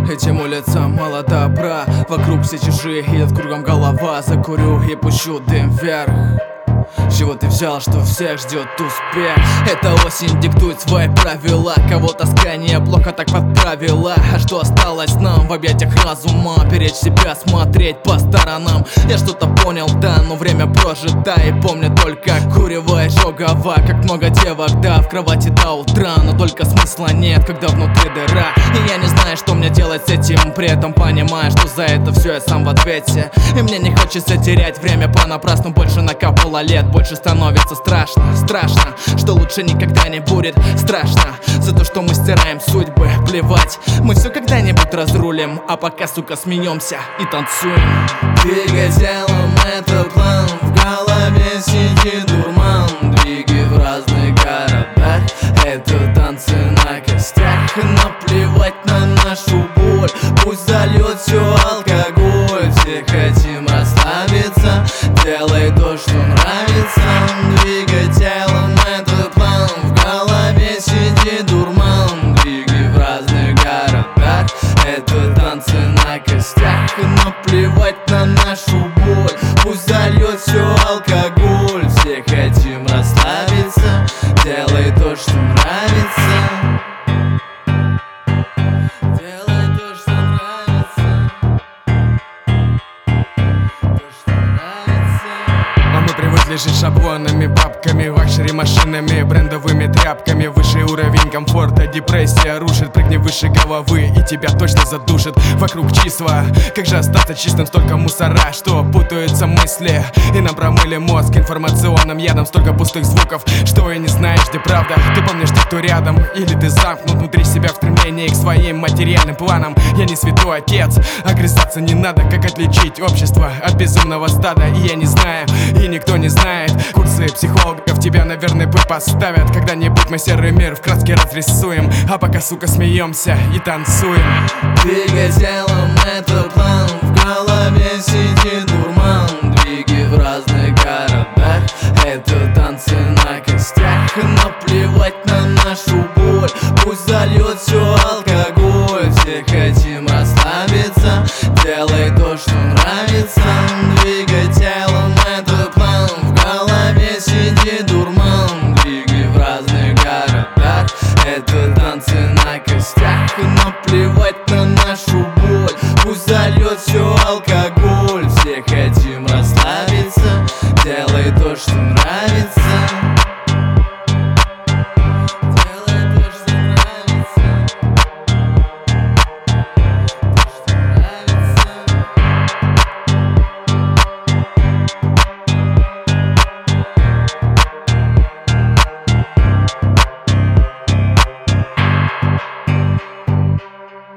Этим улицам мало добра, вокруг все чужие, едет кругом голова. Закурю и пущу дым вверх. С чего ты взял, что всех ждет успех? Эта осень диктует свои правила. Кого тоскание плохо так подправила. А что осталось нам в объятиях разума? Беречь себя, смотреть по сторонам. Я что-то понял, да, но время прожито. И помню только курево и жогово. Как много девок, да, в кровати до утра. Но только смысла нет, когда внутри дыра. И я не знаю, что мне делать с этим. При этом понимаю, что за это все я сам в ответе. И мне не хочется терять время понапрасну. Больше накапало лет, больше становится страшно. Страшно, что лучше никогда не будет. Страшно за то, что мы стираем судьбы. Плевать, мы все когда-нибудь разрулим. А пока, сука, смеемся и танцуем. Двигай телом, это план. В голове сидит дурман. Двигай в разных городах. Это танцы на костях. Наплевать на нашу боль. Пусть зальет все алкоголь. Все хотим расслабиться. Делай то, что нравится. Двигай телом, это план. В голове сидит дурман. Двигай в разных городах. Это танцы на костях. Наплевать на нашу боль. Пусть зальет все алкоголь. Все хотим расслабиться. Делай то, что нравится. Делай то, что нравится. То, что нравится. А мы привыкли жить шаблонами, бабками, лакшери машинами, брендовыми тряпками. Высший уровень комфорта, депрессия рушит. Прыгни выше головы и тебя точно задушит. Вокруг числа, как же остаться чистым? Столько мусора, что путаются мысли. И нам промыли мозг информационным ядом. Столько пустых звуков, что и не знаешь, где правда. Ты помнишь тех, кто рядом, или ты замкнут внутри себя в стремлении к своим материальным планам. Я не святой отец, огрызаться не надо. Как отличить общество от безумного стада? И я не знаю, и никто не знает. Курсы психологов тебя, наверное, поставят. Когда-нибудь мы серый мир в краске разрисуем. А пока, сука, смеемся и танцуем. Двигай телом, это план. В голове сидит дурман. Двигай в разных городах. Это танцы на костях. Наплевать на нашу боль. Пусть зальет все алкоголь. Все хотим расслабиться. Делай то, что нравится. Двигай телом, это план. В голове сидит дурман. Двигай в разных городах. Это танцы на костях. Наплевать на нашу боль. Пусть зальет все алкоголь. Все хотим расслабиться. Делай то, что нравится.